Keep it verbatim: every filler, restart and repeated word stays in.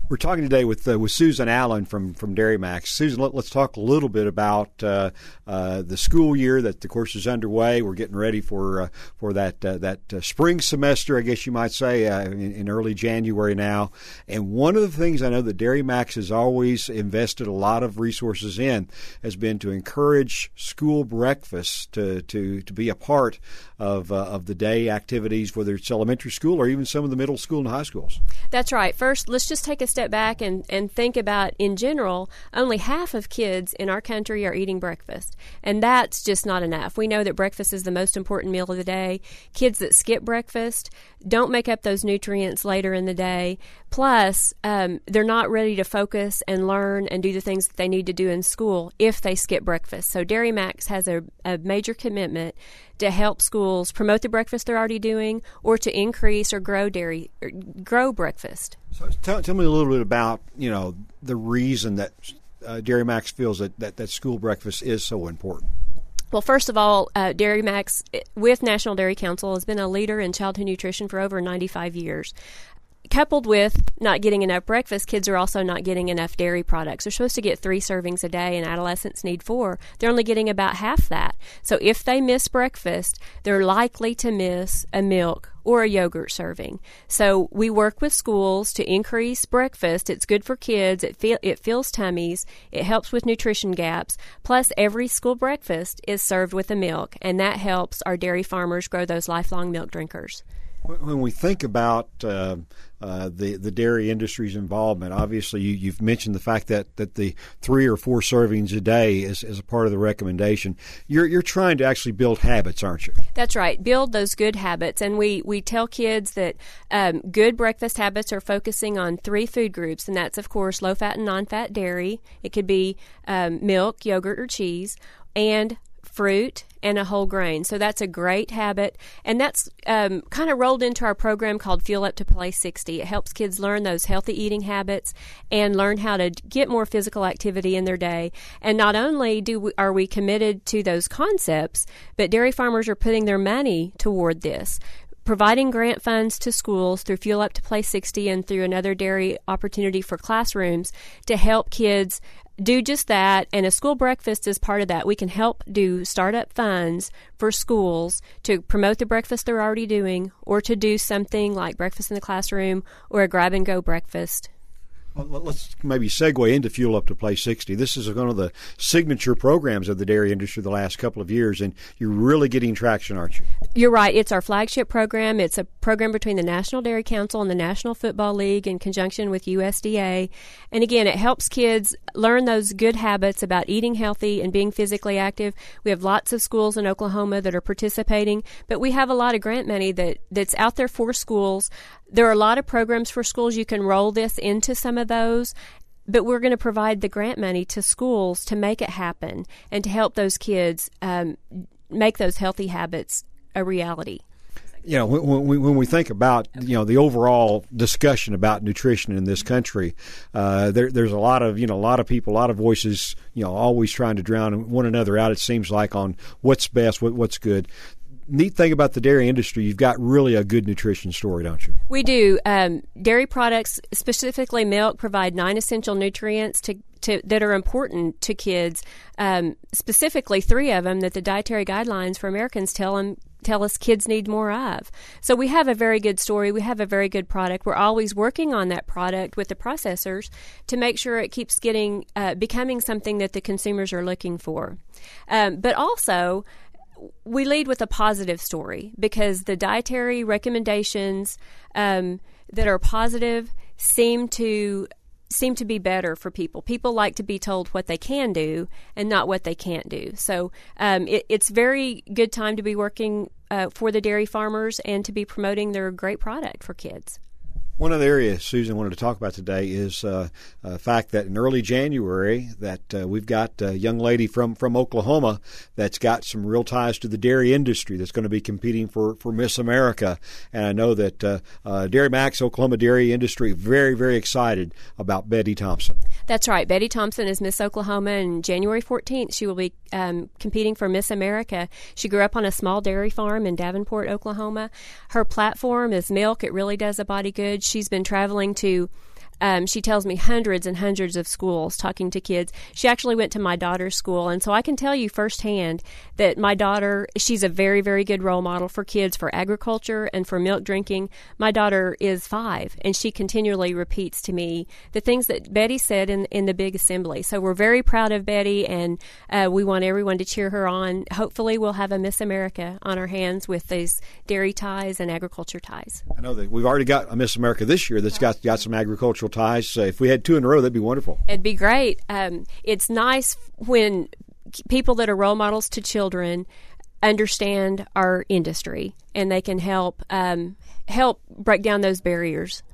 We're talking today with uh, with Susan Allen from, from Dairy Max. Susan, let, let's talk a little bit about uh, uh, the school year that, of course, is underway. We're getting ready for uh, for that uh, that uh, spring semester, I guess you might say, uh, in, in early January now. And one of the things I know that Dairy Max has always invested a lot of resources in has been to encourage school breakfasts to to, to be a part of uh, of the day activities, whether it's elementary school or even some of the middle school and high schools. That's right. First, let's just take a step back and, and think about, in general, only half of kids in our country are eating breakfast. And that's just not enough. We know that breakfast is the most important meal of the day. Kids that skip breakfast don't make up those nutrients later in the day. Plus, um, they're not ready to focus and learn and do the things that they need to do in school if they skip breakfast. So Dairy Max has a, a major commitment to help schools promote the breakfast they're already doing or to increase or grow dairy, or grow breakfast. So tell, tell me a little bit about, you know, the reason that uh, Dairy Max feels that, that, that school breakfast is so important. Well, first of all, uh, Dairy Max, with National Dairy Council, has been a leader in childhood nutrition for over ninety-five years. Coupled with not getting enough breakfast, kids are also not getting enough dairy products. They're supposed to get three servings a day, and adolescents need four. They're only getting about half that. So if they miss breakfast, they're likely to miss a milk or a yogurt serving. So we work with schools to increase breakfast. It's good for kids. It, feel, it fills tummies. It helps with nutrition gaps. Plus, every school breakfast is served with a milk, and that helps our dairy farmers grow those lifelong milk drinkers. When we think about uh, uh, the the dairy industry's involvement, obviously you, you've mentioned the fact that, that the three or four servings a day is, is a part of the recommendation. You're you're trying to actually build habits, aren't you? That's right. Build those good habits, and we we tell kids that um, good breakfast habits are focusing on three food groups, and that's of course low fat and non fat dairy. It could be um, milk, yogurt, or cheese, and fruit and a whole grain. So that's a great habit, and that's um, kind of rolled into our program called Fuel Up to Play sixty. It helps kids learn those healthy eating habits and learn how to get more physical activity in their day. And not only do we, are we committed to those concepts, but dairy farmers are putting their money toward this, providing grant funds to schools through Fuel Up to Play sixty and through another dairy opportunity for classrooms to help kids do just that, and a school breakfast is part of that. We can help do startup funds for schools to promote the breakfast they're already doing or to do something like breakfast in the classroom or a grab-and-go breakfast. Well, let's maybe segue into Fuel Up to Play sixty. This is one of the signature programs of the dairy industry the last couple of years, and you're really getting traction, aren't you? You're right. It's our flagship program. It's a program between the National Dairy Council and the National Football League in conjunction with U S D A. And again, it helps kids learn those good habits about eating healthy and being physically active. We have lots of schools in Oklahoma that are participating, but we have a lot of grant money that, that's out there for schools. There are a lot of programs for schools. You can roll this into some of those, but we're going to provide the grant money to schools to make it happen and to help those kids um, make those healthy habits a reality. You know, when we, when we think about, you know, the overall discussion about nutrition in this country, uh, there, there's a lot of, you know, a lot of people, a lot of voices, you know, always trying to drown one another out, it seems like, on what's best, what, what's good. Neat thing about the dairy industry, you've got really a good nutrition story, don't you? We do. Um, dairy products, specifically milk, provide nine essential nutrients to, to that are important to kids. Um, specifically, three of them that the dietary guidelines for Americans tell them tell us kids need more of. So we have a very good story. We have a very good product. We're always working on that product with the processors to make sure it keeps getting uh, becoming something that the consumers are looking for. Um, but also, we lead with a positive story because the dietary recommendations um, that are positive seem to seem to be better for people. People like to be told what they can do and not what they can't do. So um, it, it's very good time to be working uh, for the dairy farmers and to be promoting their great product for kids. One other area Susan wanted to talk about today is uh, the fact that in early January that uh, we've got a young lady from, from Oklahoma that's got some real ties to the dairy industry that's going to be competing for, for Miss America. And I know that uh, uh, Dairy Max, Oklahoma dairy industry, very, very excited about Betty Thompson. That's right. Betty Thompson is Miss Oklahoma, and January fourteenth she will be um, competing for Miss America. She grew up on a small dairy farm in Davenport, Oklahoma. Her platform is milk. It really does a body good. She's been traveling to Um, she tells me hundreds and hundreds of schools talking to kids. She actually went to my daughter's school, and so I can tell you firsthand that my daughter, she's a very, very good role model for kids for agriculture and for milk drinking. My daughter is five, and she continually repeats to me the things that Betty said in, in the big assembly. So we're very proud of Betty, and uh, we want everyone to cheer her on. Hopefully we'll have a Miss America on our hands with these dairy ties and agriculture ties. I know that we've already got a Miss America this year that's got, got some agricultural ties. So if we had two in a row, that'd be wonderful. It'd be great. Um, it's nice when people that are role models to children understand our industry, and they can help um, help break down those barriers